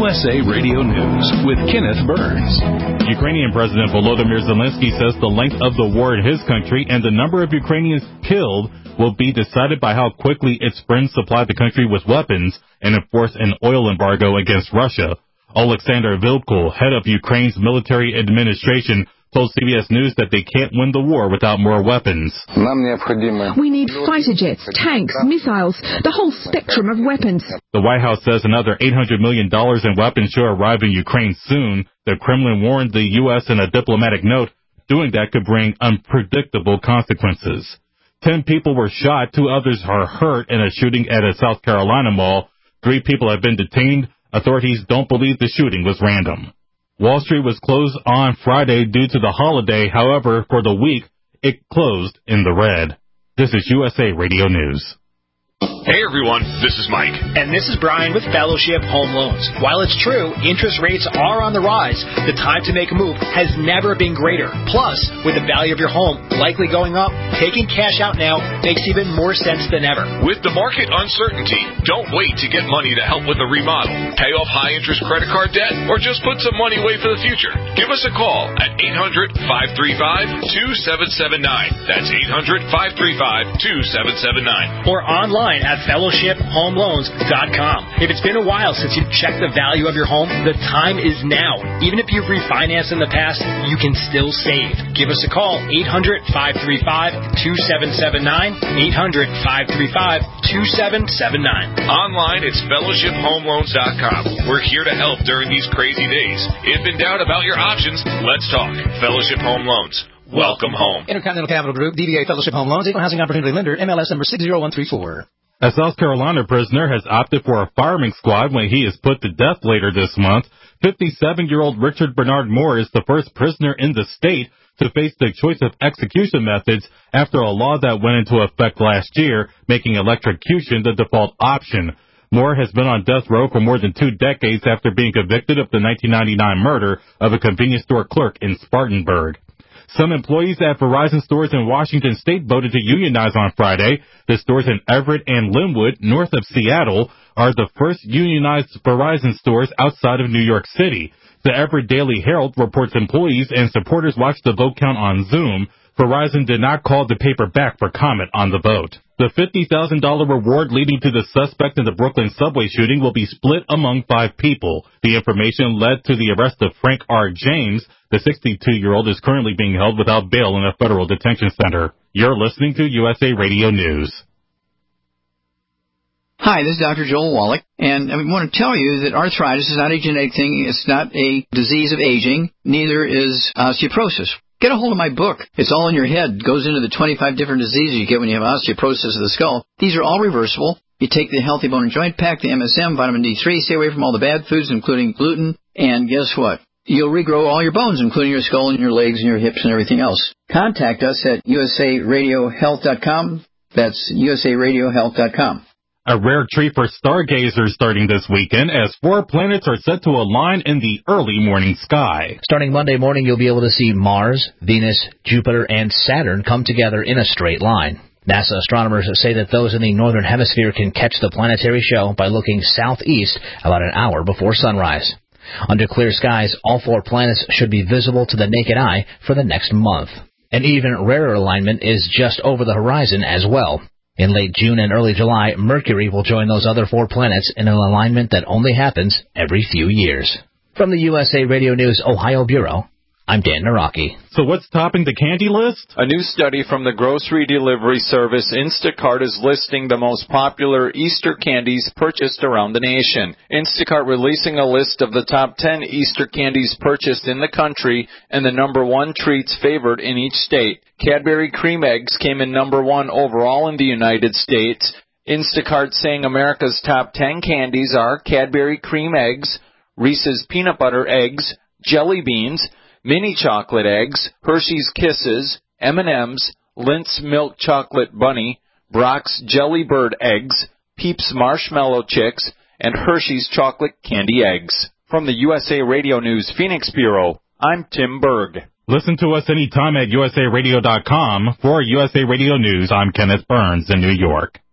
USA Radio News with Kenneth Burns. Ukrainian President Volodymyr Zelensky says the length of the war in his country and the number of Ukrainians killed will be decided by how quickly its friends supply the country with weapons and enforce an oil embargo against Russia. Alexander Vilkul, head of Ukraine's military administration, told CBS News that they can't win the war without more weapons. We need fighter jets, tanks, missiles, the whole spectrum of weapons. The White House says another $800 million in weapons should arrive in Ukraine soon. The Kremlin warned the U.S. in a diplomatic note, doing that could bring unpredictable consequences. 10 people were shot, 2 others are hurt in a shooting at a South Carolina mall. 3 people have been detained. Authorities don't believe the shooting was random. Wall Street was closed on Friday due to the holiday. However, for the week, it closed in the red. This is USA Radio News. Hey everyone, this is Mike. And this is Brian with Fellowship Home Loans. While it's true, interest rates are on the rise, the time to make a move has never been greater. Plus, with the value of your home likely going up, taking cash out now makes even more sense than ever. With the market uncertainty, don't wait to get money to help with a remodel, pay off high-interest credit card debt, or just put some money away for the future. Give us a call at 800-535-2779. That's 800-535-2779. Or online at fellowshiphomeloans.com. If it's been a while since you've checked the value of your home, the time is now. Even if you've refinanced in the past, you can still save. Give us a call, 800-535-2779, 800-535-2779. Online, it's fellowshiphomeloans.com. We're here to help during these crazy days. If in doubt about your options, let's talk. Fellowship Home Loans. Welcome home. Intercontinental Capital Group, DBA Fellowship Home Loans, Equal Housing Opportunity Lender, MLS number 60134. A South Carolina prisoner has opted for a firing squad when he is put to death later this month. 57-year-old Richard Bernard Moore is the first prisoner in the state to face the choice of execution methods after a law that went into effect last year, making electrocution the default option. Moore has been on death row for more than 2 decades after being convicted of the 1999 murder of a convenience store clerk in Spartanburg. Some employees at Verizon stores in Washington State voted to unionize on Friday. The stores in Everett and Linwood, north of Seattle, are the first unionized Verizon stores outside of New York City. The Everett Daily Herald reports employees and supporters watched the vote count on Zoom. Verizon did not call the paper back for comment on the vote. The $50,000 reward leading to the suspect in the Brooklyn subway shooting will be split among 5 people. The information led to the arrest of Frank R. James. The 62-year-old is currently being held without bail in a federal detention center. You're listening to USA Radio News. Hi, this is Dr. Joel Wallach, and I want to tell you that arthritis is not a genetic thing. It's not a disease of aging. Neither is osteoporosis. Get a hold of my book. It's all in your head. It goes into the 25 different diseases you get when you have osteoporosis of the skull. These are all reversible. You take the Healthy Bone and Joint Pack, the MSM, vitamin D3, stay away from all the bad foods, including gluten, and guess what? You'll regrow all your bones, including your skull and your legs and your hips and everything else. Contact us at usaradiohealth.com. That's usaradiohealth.com. A rare treat for stargazers starting this weekend as 4 planets are set to align in the early morning sky. Starting Monday morning, you'll be able to see Mars, Venus, Jupiter, and Saturn come together in a straight line. NASA astronomers say that those in the northern hemisphere can catch the planetary show by looking southeast about an hour before sunrise. Under clear skies, all 4 planets should be visible to the naked eye for the next month. An even rarer alignment is just over the horizon as well. In late June and early July, Mercury will join those other 4 planets in an alignment that only happens every few years. From the USA Radio News Ohio Bureau, I'm Dan Naraki. So what's topping the candy list? A new study from the grocery delivery service Instacart is listing the most popular Easter candies purchased around the nation. Instacart releasing a list of the top 10 Easter candies purchased in the country and the number 1 treats favored in each state. Cadbury Cream Eggs came in number 1 overall in the United States. Instacart saying America's top 10 candies are Cadbury Cream Eggs, Reese's Peanut Butter Eggs, Jelly Beans, Mini Chocolate Eggs, Hershey's Kisses, M&M's, Lindt's Milk Chocolate Bunny, Brock's Jelly Bird Eggs, Peeps Marshmallow Chicks, and Hershey's Chocolate Candy Eggs. From the USA Radio News Phoenix Bureau, I'm Tim Berg. Listen to us anytime at usaradio.com. For USA Radio News, I'm Kenneth Burns in New York.